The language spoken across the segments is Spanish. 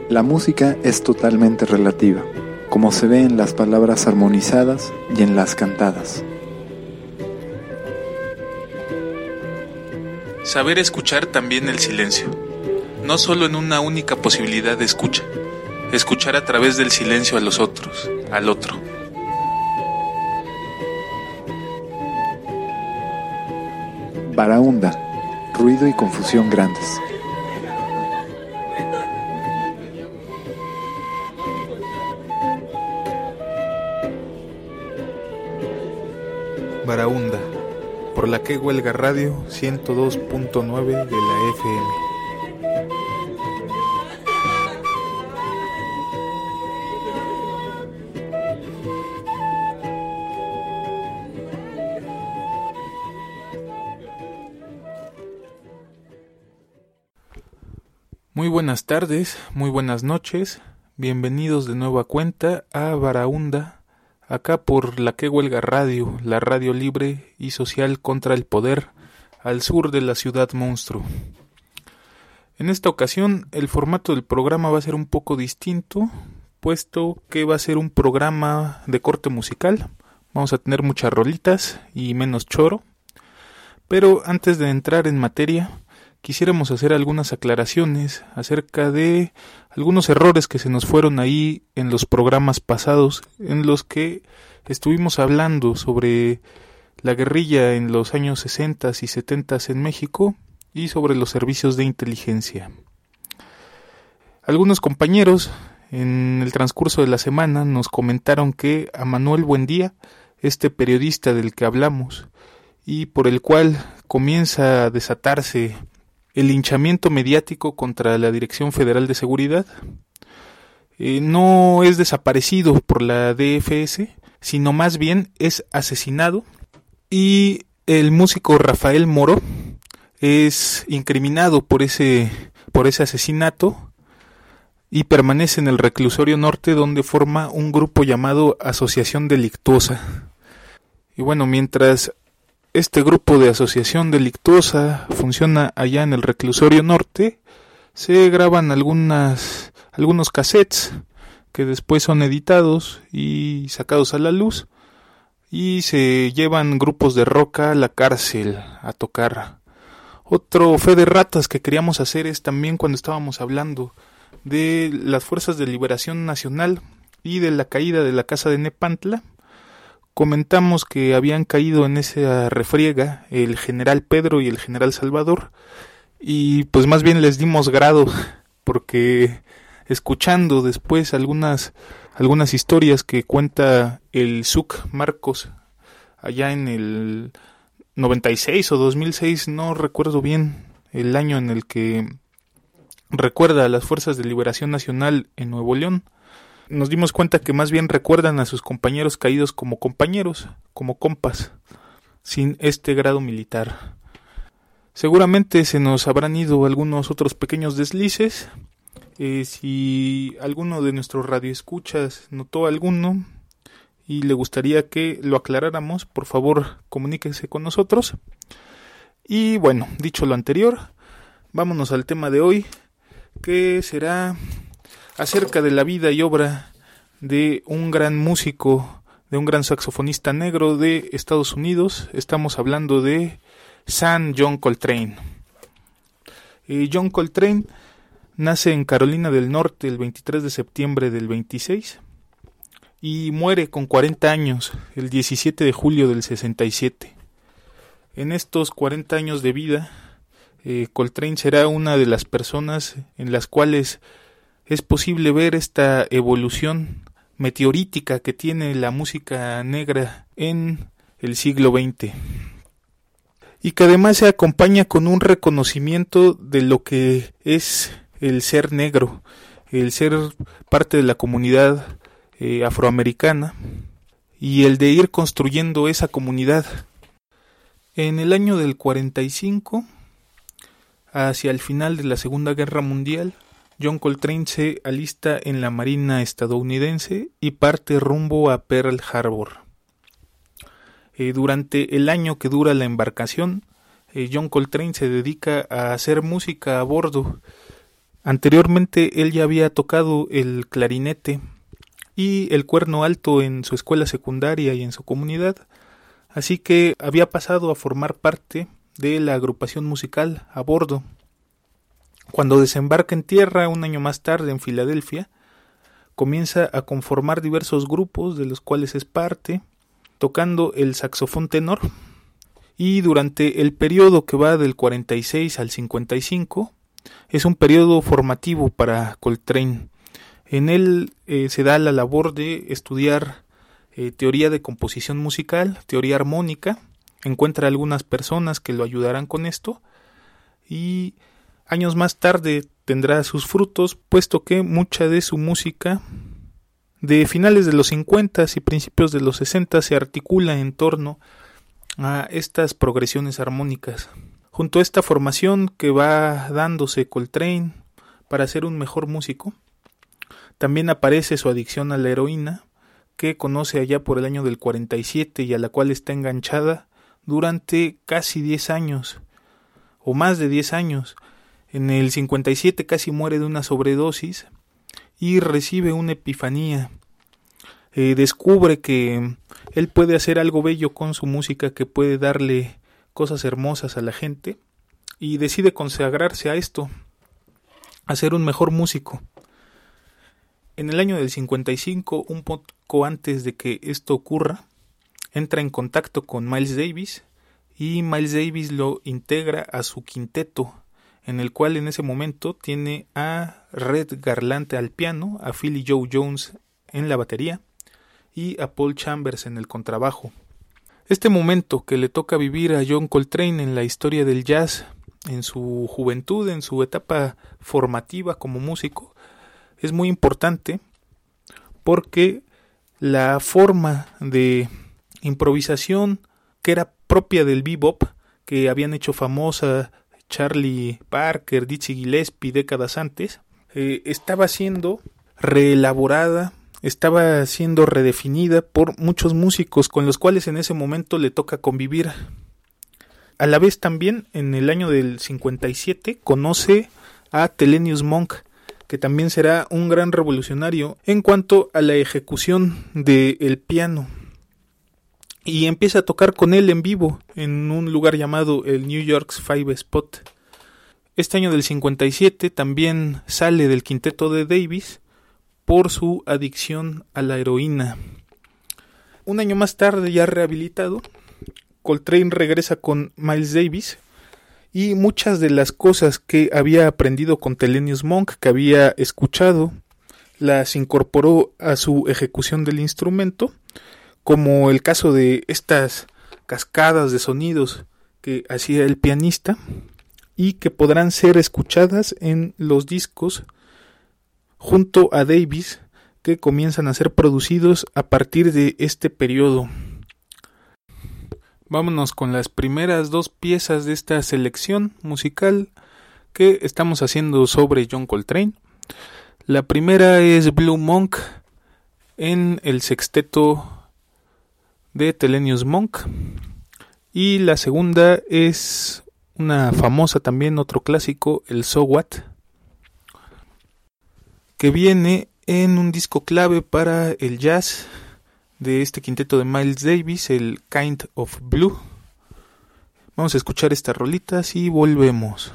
La música es totalmente relativa, como se ve en las palabras armonizadas y en las cantadas. Saber escuchar también el silencio, no solo en una única posibilidad de escucha, escuchar a través del silencio a los otros, al otro. Baraúnda, ruido y confusión grandes. Baraúnda, por la que huelga radio 102.9 de la FM. Muy buenas tardes, muy buenas noches, bienvenidos de nueva cuenta a Baraúnda, acá por la que huelga radio, la radio libre y social contra el poder, al sur de la ciudad monstruo. En esta ocasión el formato del programa va a ser un poco distinto, puesto que va a ser un programa de corte musical. Vamos a tener muchas rolitas y menos choro, pero antes de entrar en materia, quisiéramos hacer algunas aclaraciones acerca de algunos errores que se nos fueron ahí en los programas pasados, en los que estuvimos hablando sobre la guerrilla en los años 60 y 70 en México y sobre los servicios de inteligencia. Algunos compañeros en el transcurso de la semana nos comentaron que a Manuel Buendía, este periodista del que hablamos y por el cual comienza a desatarse el linchamiento mediático contra la Dirección Federal de Seguridad, no es desaparecido por la DFS, sino más bien es asesinado, y el músico Rafael Moro es incriminado por ese asesinato y permanece en el reclusorio norte, donde forma un grupo llamado Asociación Delictuosa. Y bueno, mientras este grupo de asociación delictuosa funciona allá en el reclusorio norte, se graban algunos cassettes que después son editados y sacados a la luz, y se llevan grupos de rock a la cárcel a tocar. Otro fe de ratas que queríamos hacer es también cuando estábamos hablando de las Fuerzas de Liberación Nacional y de la caída de la casa de Nepantla. Comentamos que habían caído en esa refriega el general Pedro y el general Salvador, y pues más bien les dimos grado, porque escuchando después algunas historias que cuenta el SUC Marcos allá en el 96 o 2006, no recuerdo bien el año en el que recuerda a las Fuerzas de Liberación Nacional en Nuevo León, nos dimos cuenta que más bien recuerdan a sus compañeros caídos como compañeros, como compas, sin este grado militar. Seguramente se nos habrán ido algunos otros pequeños deslices. Si alguno de nuestros radioescuchas notó alguno y le gustaría que lo aclaráramos, por favor comuníquese con nosotros. Y bueno, dicho lo anterior, vámonos al tema de hoy, que será acerca de la vida y obra de un gran músico, de un gran saxofonista negro de Estados Unidos. Estamos hablando de John Coltrane. John Coltrane nace en Carolina del Norte el 23 de septiembre del 26 y muere con 40 años el 17 de julio del 67. En estos 40 años de vida, Coltrane será una de las personas en las cuales es posible ver esta evolución meteorítica que tiene la música negra en el siglo XX, y que además se acompaña con un reconocimiento de lo que es el ser negro, el ser parte de la comunidad afroamericana, y el de ir construyendo esa comunidad. En el año del 45, hacia el final de la Segunda Guerra Mundial, John Coltrane se alista en la Marina estadounidense y parte rumbo a Pearl Harbor. Durante el año que dura la embarcación, John Coltrane se dedica a hacer música a bordo, Anteriormente él ya había tocado el clarinete y el cuerno alto en su escuela secundaria y en su comunidad, así que había pasado a formar parte de la agrupación musical A Bordo. Cuando desembarca en tierra un año más tarde en Filadelfia, comienza a conformar diversos grupos de los cuales es parte, tocando el saxofón tenor, y durante el periodo que va del 46 al 55 es un periodo formativo para Coltrane. En él se da la labor de estudiar teoría de composición musical, teoría armónica, encuentra algunas personas que lo ayudarán con esto y años más tarde tendrá sus frutos, puesto que mucha de su música de finales de los 50 y principios de los 60 se articula en torno a estas progresiones armónicas. Junto a esta formación que va dándose Coltrane para ser un mejor músico, también aparece su adicción a la heroína, que conoce allá por el año del 47 y a la cual está enganchada durante casi 10 años, o más de 10 años. En el 57 casi muere de una sobredosis y recibe una epifanía. Descubre que él puede hacer algo bello con su música, que puede darle cosas hermosas a la gente, y decide consagrarse a esto, a ser un mejor músico. En el año del 55, un poco antes de que esto ocurra, entra en contacto con Miles Davis y Miles Davis lo integra a su quinteto, en el cual en ese momento tiene a Red Garland al piano, a Philly Joe Jones en la batería y a Paul Chambers en el contrabajo. Este momento que le toca vivir a John Coltrane en la historia del jazz, en su juventud, en su etapa formativa como músico, es muy importante porque la forma de improvisación que era propia del bebop, que habían hecho famosa Charlie Parker, Dizzy Gillespie décadas antes, estaba siendo reelaborada, estaba siendo redefinida por muchos músicos con los cuales en ese momento le toca convivir. A la vez también en el año del 57 conoce a Thelonious Monk, que también será un gran revolucionario en cuanto a la ejecución del piano, y empieza a tocar con él en vivo en un lugar llamado el New York's Five Spot. Este año del 57 también sale del quinteto de Davis por su adicción a la heroína. Un año más tarde, ya rehabilitado, Coltrane regresa con Miles Davis y muchas de las cosas que había aprendido con Thelonious Monk, que había escuchado, las incorporó a su ejecución del instrumento, como el caso de estas cascadas de sonidos que hacía el pianista y que podrán ser escuchadas en los discos junto a Davis, que comienzan a ser producidos a partir de este periodo. Vámonos con las primeras dos piezas de esta selección musical que estamos haciendo sobre John Coltrane. La primera es Blue Monk en el sexteto de Thelonious Monk, y la segunda es una famosa también, otro clásico, el So What, que viene en un disco clave para el jazz de este quinteto de Miles Davis, el Kind of Blue. Vamos a escuchar estas rolitas y volvemos.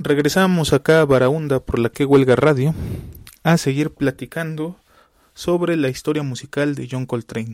Regresamos acá a Barahunda por la que huelga radio a seguir platicando sobre la historia musical de John Coltrane.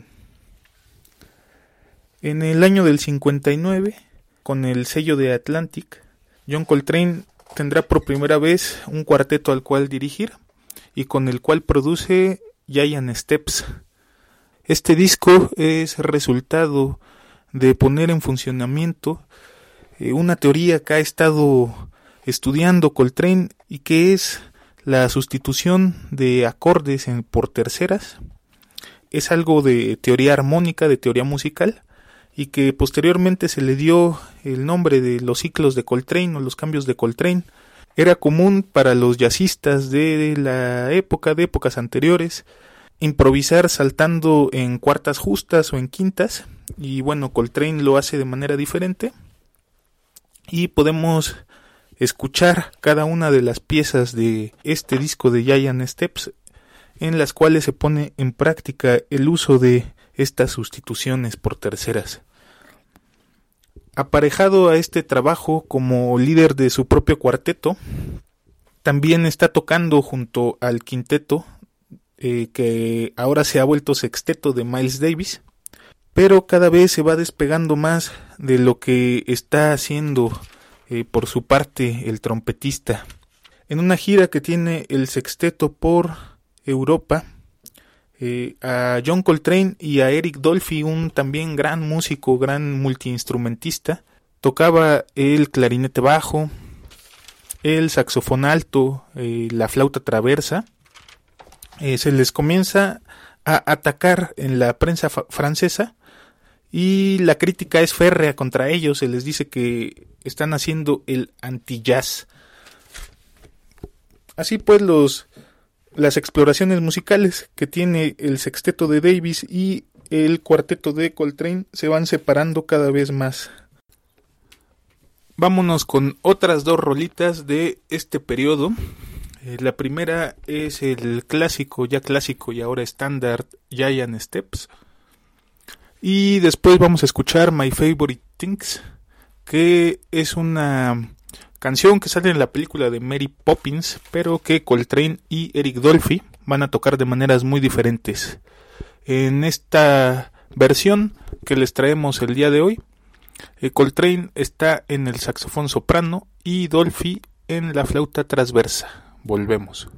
En el año del 59, con el sello de Atlantic, John Coltrane tendrá por primera vez un cuarteto al cual dirigir y con el cual produce Giant Steps. Este disco es resultado de poner en funcionamiento una teoría que ha estado estudiando Coltrane y que es la sustitución de acordes por terceras. Es algo de teoría armónica, de teoría musical, y que posteriormente se le dio el nombre de los ciclos de Coltrane o los cambios de Coltrane. Era común para los jazzistas de la época, de épocas anteriores, improvisar saltando en cuartas justas o en quintas, y bueno, Coltrane lo hace de manera diferente, y podemos escuchar cada una de las piezas de este disco de Giant Steps, en las cuales se pone en práctica el uso de estas sustituciones por terceras. Aparejado a este trabajo como líder de su propio cuarteto, también está tocando junto al quinteto, que ahora se ha vuelto sexteto de Miles Davis, pero cada vez se va despegando más de lo que está haciendo por su parte el trompetista. En una gira que tiene el sexteto por Europa, a John Coltrane y a Eric Dolphy, un también gran músico, gran multiinstrumentista, tocaba el clarinete bajo, el saxofón alto, la flauta traversa. Se les comienza a atacar en la prensa francesa y la crítica es férrea contra ellos. Se les dice que están haciendo el anti-jazz. Así pues, las exploraciones musicales que tiene el sexteto de Davis y el cuarteto de Coltrane se van separando cada vez más. Vámonos con otras dos rolitas de este periodo. La primera es el clásico, ya clásico y ahora estándar, Giant Steps. Y después vamos a escuchar My Favorite Things, que es una canción que sale en la película de Mary Poppins, pero que Coltrane y Eric Dolphy van a tocar de maneras muy diferentes. En esta versión que les traemos el día de hoy, Coltrane está en el saxofón soprano y Dolphy en la flauta transversa. Volvemos.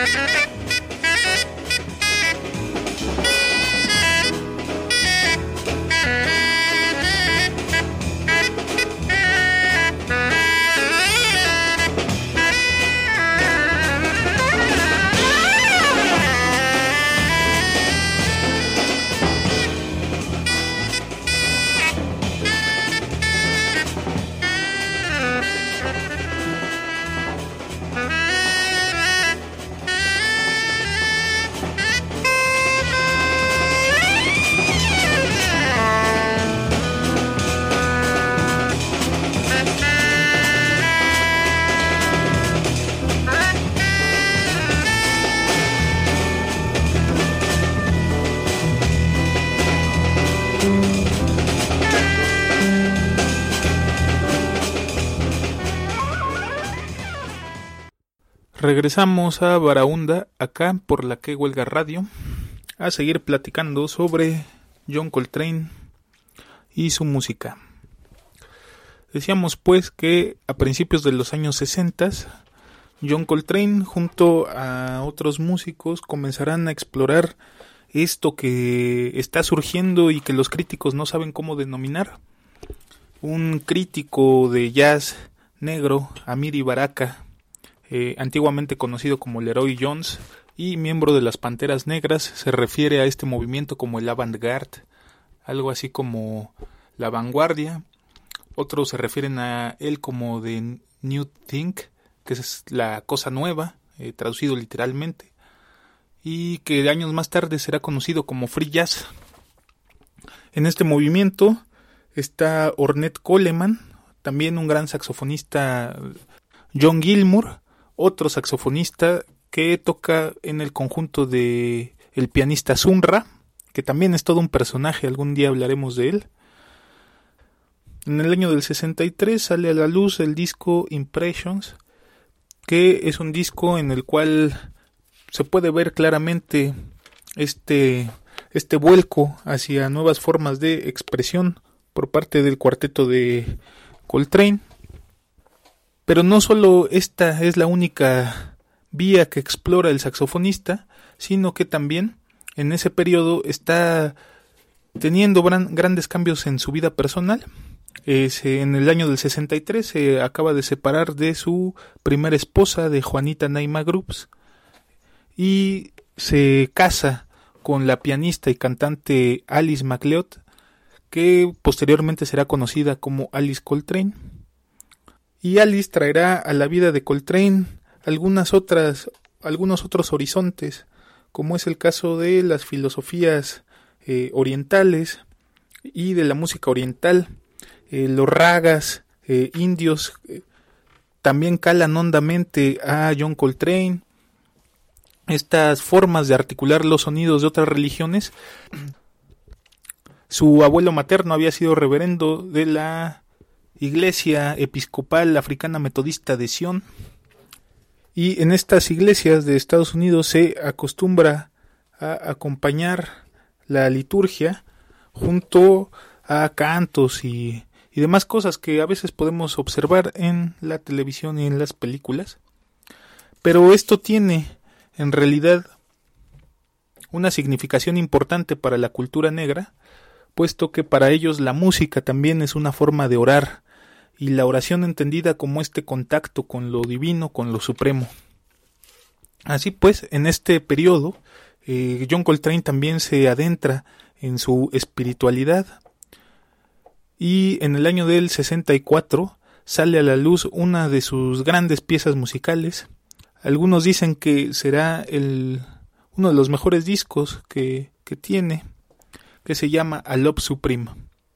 Regresamos a Barahunda, acá por la que huelga radio, a seguir platicando sobre John Coltrane y su música. Decíamos pues que a principios de los años 60, John Coltrane junto a otros músicos comenzarán a explorar esto que está surgiendo y que los críticos no saben cómo denominar. Un crítico de jazz negro, Amiri Baraka, antiguamente conocido como Leroy Jones y miembro de las Panteras Negras, se refiere a este movimiento como el avant-garde, algo así como la vanguardia. Otros se refieren a él como The New Thing, que es la cosa nueva, traducido literalmente, y que años más tarde será conocido como Free Jazz. En este movimiento está Ornette Coleman, también un gran saxofonista, John Gilmour, otro saxofonista que toca en el conjunto de el pianista Sun Ra, que también es todo un personaje, algún día hablaremos de él. En el año del 63 sale a la luz el disco Impressions, que es un disco en el cual se puede ver claramente este vuelco hacia nuevas formas de expresión por parte del cuarteto de Coltrane. Pero no solo esta es la única vía que explora el saxofonista, sino que también en ese periodo está teniendo grandes cambios en su vida personal. En el año del 63 se acaba de separar de su primera esposa, de Juanita Naima Groups, y se casa con la pianista y cantante Alice MacLeod, que posteriormente será conocida como Alice Coltrane. Y Alice traerá a la vida de Coltrane algunos otros horizontes, como es el caso de las filosofías orientales y de la música oriental. Los ragas indios también calan hondamente a John Coltrane. Estas formas de articular los sonidos de otras religiones. Su abuelo materno había sido reverendo de la Iglesia Episcopal Africana Metodista de Sion, y en estas iglesias de Estados Unidos se acostumbra a acompañar la liturgia junto a cantos y demás cosas que a veces podemos observar en la televisión y en las películas. Pero esto tiene en realidad una significación importante para la cultura negra, puesto que para ellos la música también es una forma de orar, y la oración entendida como este contacto con lo divino, con lo supremo. Así pues, en este periodo, John Coltrane también se adentra en su espiritualidad, y en el año del 64 sale a la luz una de sus grandes piezas musicales. Algunos dicen que será uno de los mejores discos que tiene, que se llama A Love Supreme.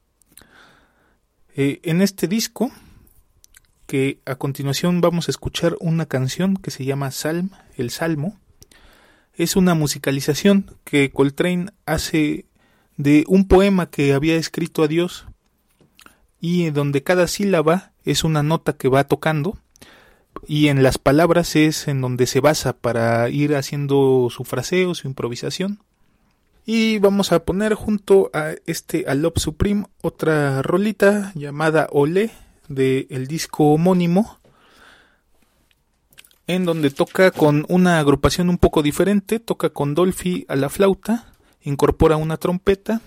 En este disco, que a continuación vamos a escuchar una canción que se llama Psalm, el Salmo, es una musicalización que Coltrane hace de un poema que había escrito a Dios, y donde cada sílaba es una nota que va tocando, y en las palabras es en donde se basa para ir haciendo su fraseo, su improvisación. Y vamos a poner junto a A Love Supreme otra rolita llamada Olé, del disco homónimo, en donde toca con una agrupación un poco diferente, toca con Dolphy a la flauta, incorpora una trompeta,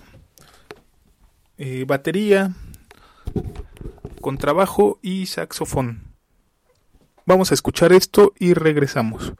batería, contrabajo y saxofón. Vamos a escuchar esto y regresamos.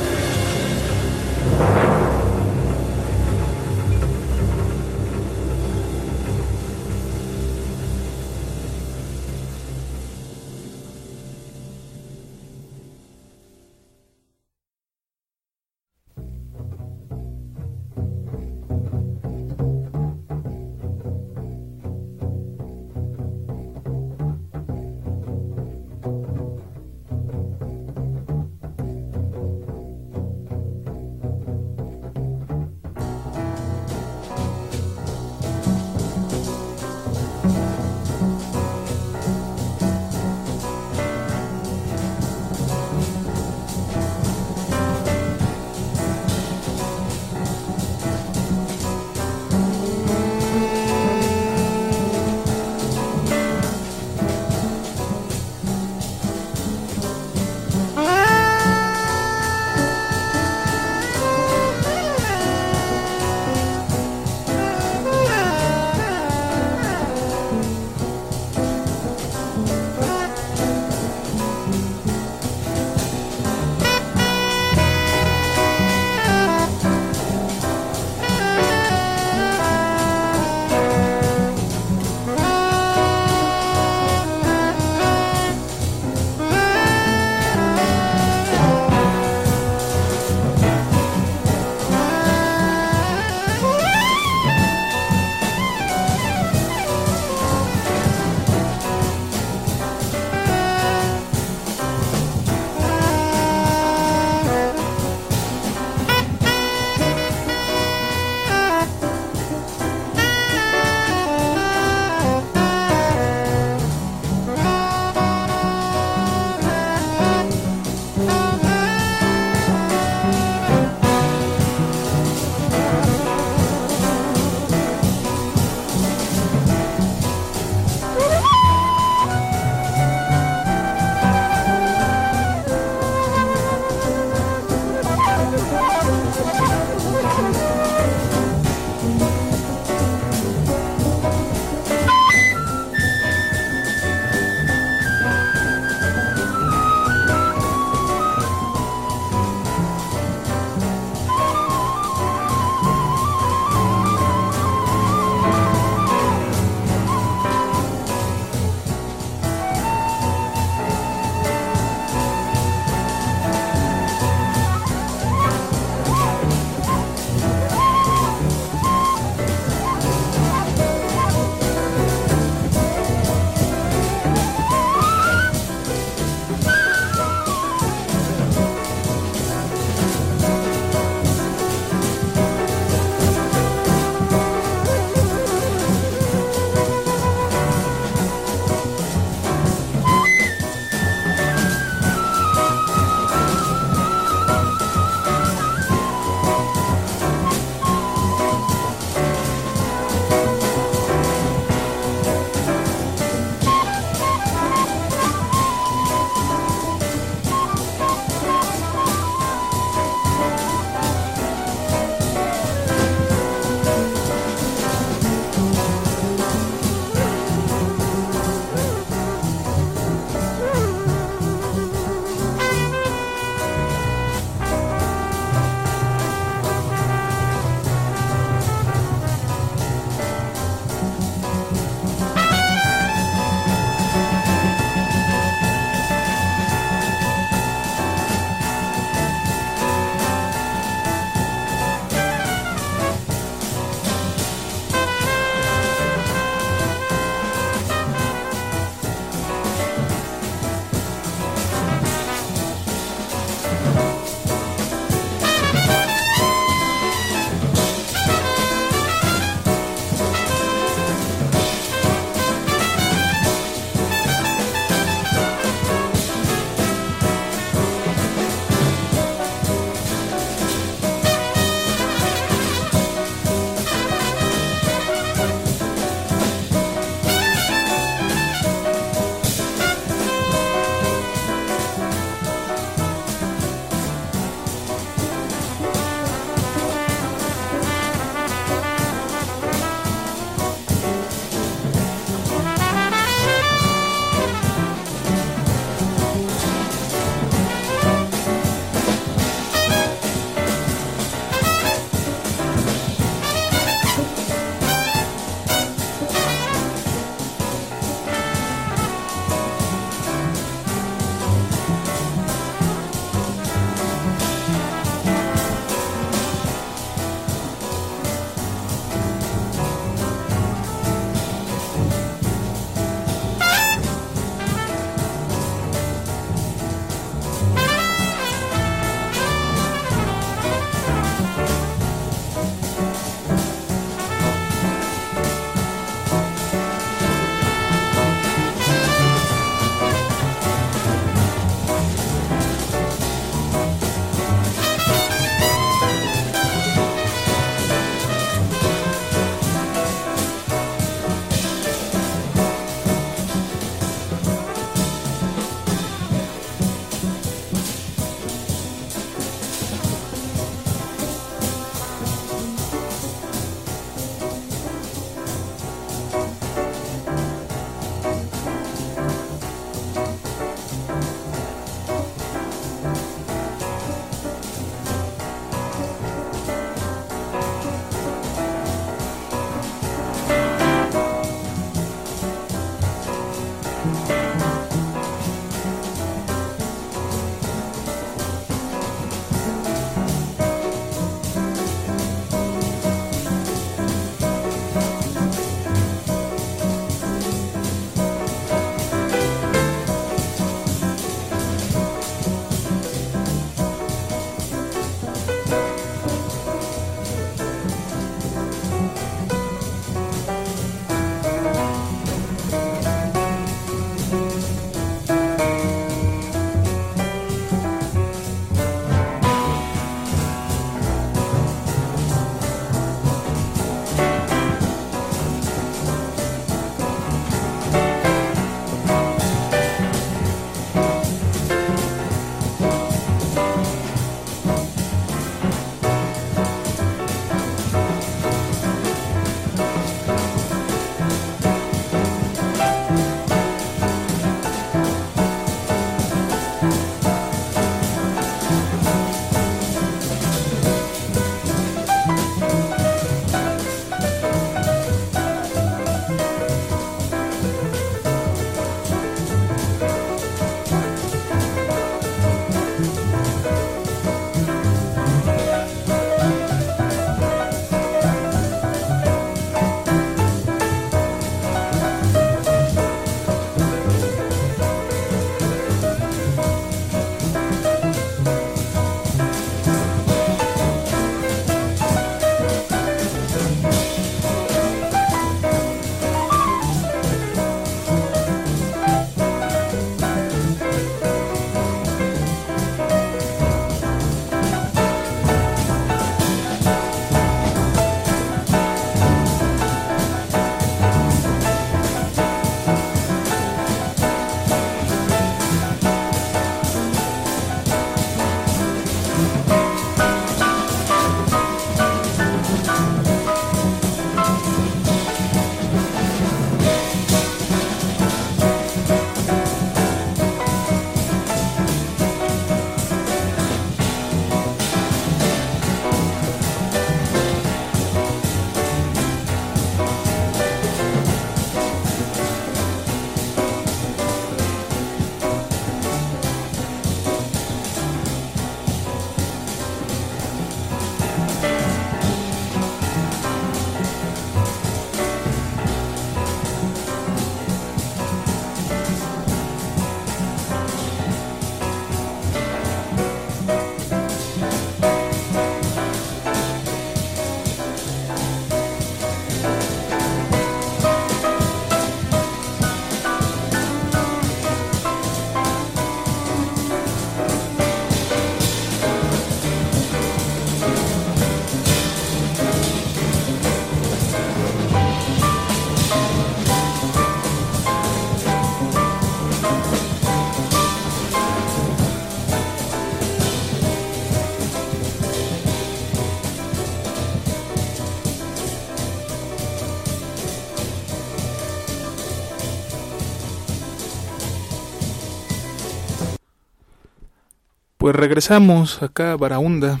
Pues regresamos acá a Barahunda,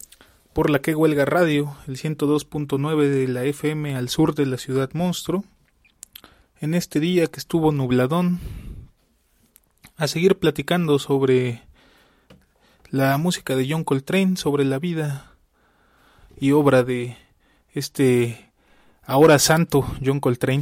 por la que huelga radio, el 102.9 de la FM al sur de la ciudad monstruo, en este día que estuvo nubladón, a seguir platicando sobre la música de John Coltrane, sobre la vida y obra de este ahora santo John Coltrane.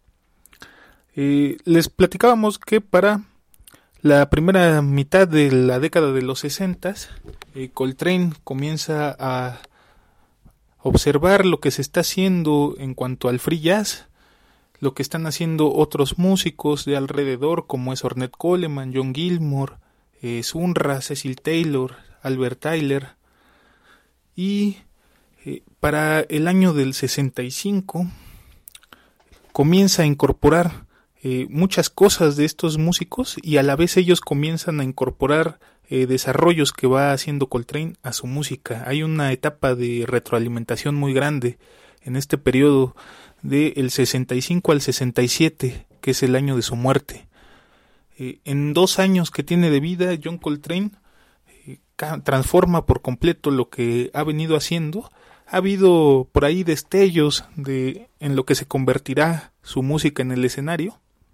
Les platicábamos que para la primera mitad de la década de los 60, Coltrane comienza a observar lo que se está haciendo en cuanto al free jazz, lo que están haciendo otros músicos de alrededor, como es Ornette Coleman, John Gilmore, Sun Ra, Cecil Taylor, Albert Tyler. Y para el año del 65 comienza a incorporar muchas cosas de estos músicos, y a la vez ellos comienzan a incorporar desarrollos que va haciendo Coltrane a su música. Hay una etapa de retroalimentación muy grande en este periodo del 65 al 67, que es el año de su muerte. En 2 años que tiene de vida, John Coltrane transforma por completo lo que ha venido haciendo. Ha habido por ahí destellos en lo que se convertirá su música en el escenario,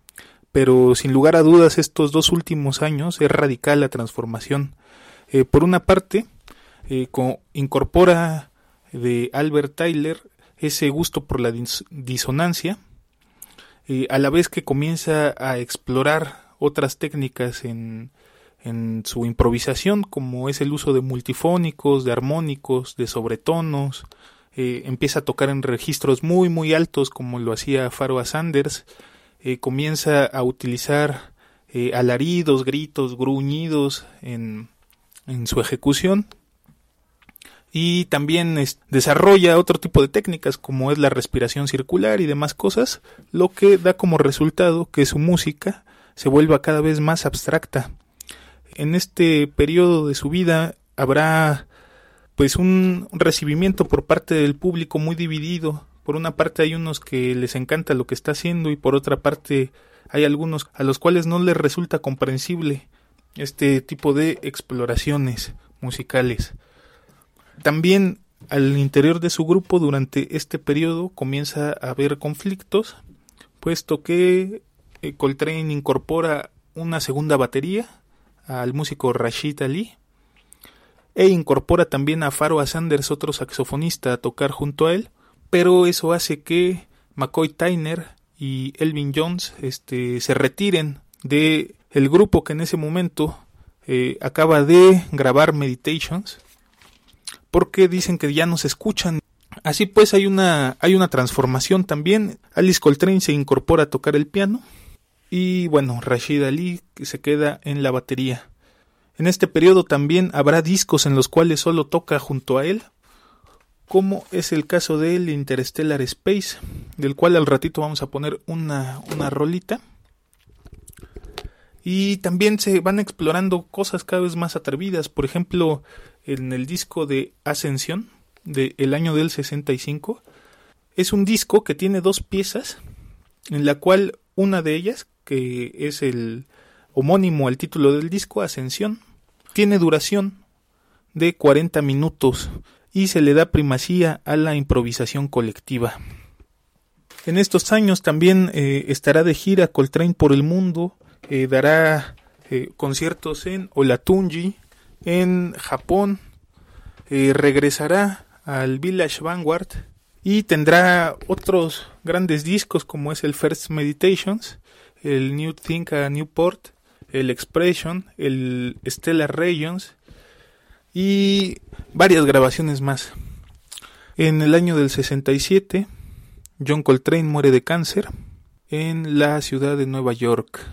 pero sin lugar a dudas estos 2 últimos años es radical la transformación. Por una parte, incorpora de Albert Tyler ese gusto por la disonancia, a la vez que comienza a explorar otras técnicas en su improvisación, como es el uso de multifónicos, de armónicos, de sobretonos. Empieza a tocar en registros muy muy altos, como lo hacía Pharoah Sanders. Comienza a utilizar alaridos, gritos, gruñidos en su ejecución, y también desarrolla otro tipo de técnicas como es la respiración circular y demás cosas, lo que da como resultado que su música se vuelva cada vez más abstracta. En este periodo de su vida habrá pues un recibimiento por parte del público muy dividido. Por una parte hay unos que les encanta lo que está haciendo, y por otra parte hay algunos a los cuales no les resulta comprensible este tipo de exploraciones musicales. También al interior de su grupo durante este periodo comienza a haber conflictos, puesto que Coltrane incorpora una segunda batería al músico Rashid Ali, e incorpora también a Pharoah Sanders, otro saxofonista, a tocar junto a él, pero eso hace que McCoy Tyner y Elvin Jones se retiren de el grupo, que en ese momento acaba de grabar Meditations, porque dicen que ya no se escuchan. Así pues hay una transformación también. Alice Coltrane se incorpora a tocar el piano, y bueno, Rashid Ali se queda en la batería. En este periodo también habrá discos en los cuales solo toca junto a él, como es el caso del Interstellar Space, del cual al ratito vamos a poner una rolita. Y también se van explorando cosas cada vez más atrevidas. Por ejemplo, en el disco de Ascensión, del año del 65, es un disco que tiene 2 piezas, en la cual una de ellas, que es el homónimo al título del disco, Ascensión, tiene duración de 40 minutos y se le da primacía a la improvisación colectiva. En estos años también estará de gira Coltrane por el mundo. Dará conciertos en Olatunji, en Japón, regresará al Village Vanguard y tendrá otros grandes discos como es el First Meditations, el New Think a Newport, el Expression, el Stellar Regions y varias grabaciones más. En el año del 67, John Coltrane muere de cáncer en la ciudad de Nueva York.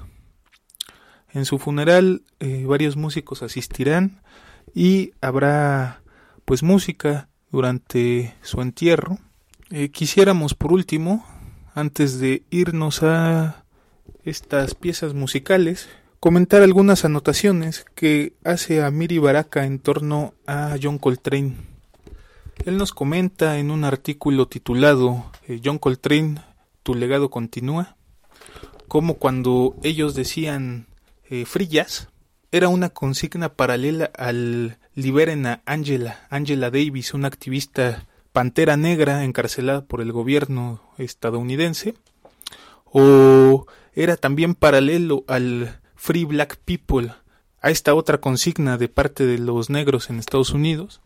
En su funeral varios músicos asistirán y habrá pues música durante su entierro. Quisiéramos por último, antes de irnos a estas piezas musicales, comentar algunas anotaciones que hace Amiri Baraka en torno a John Coltrane. Él nos comenta en un artículo titulado John Coltrane, tu legado continúa, como cuando ellos decían free jazz, era una consigna paralela al liberen a Angela Davis, una activista pantera negra encarcelada por el gobierno estadounidense, o era también paralelo al Free Black People, a esta otra consigna de parte de los negros en Estados Unidos,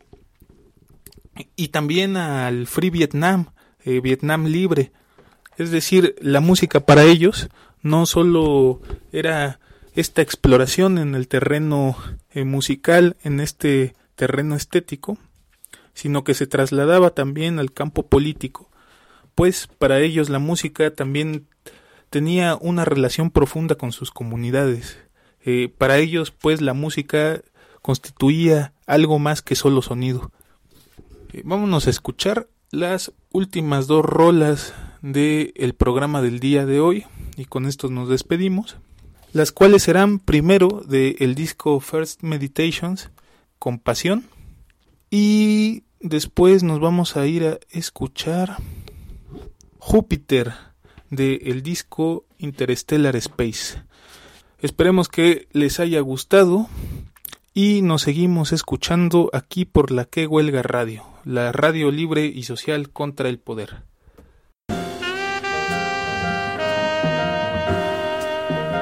y también al Free Vietnam, Vietnam libre. Es decir, la música para ellos no solo era esta exploración en el terreno musical, en este terreno estético, sino que se trasladaba también al campo político, pues para ellos la música también tenía una relación profunda con sus comunidades. Para ellos, pues, la música constituía algo más que solo sonido. Vámonos a escuchar las últimas 2 rolas del programa del día de hoy, y con esto nos despedimos, las cuales serán primero del disco First Meditations, Compasión, y después nos vamos a ir a escuchar Júpiter, del disco Interstellar Space. Esperemos que les haya gustado y nos seguimos escuchando aquí por la Que Huelga Radio, la radio libre y social contra el poder.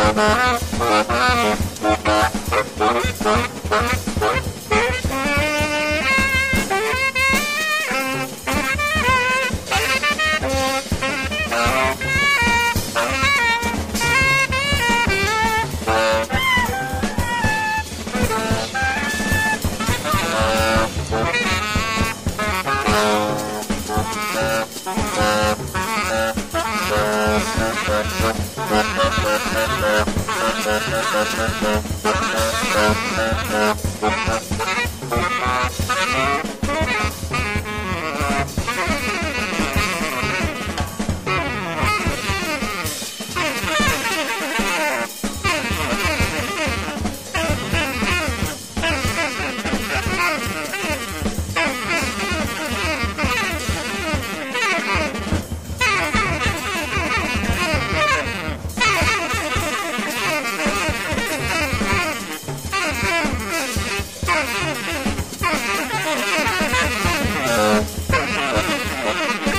Thank you.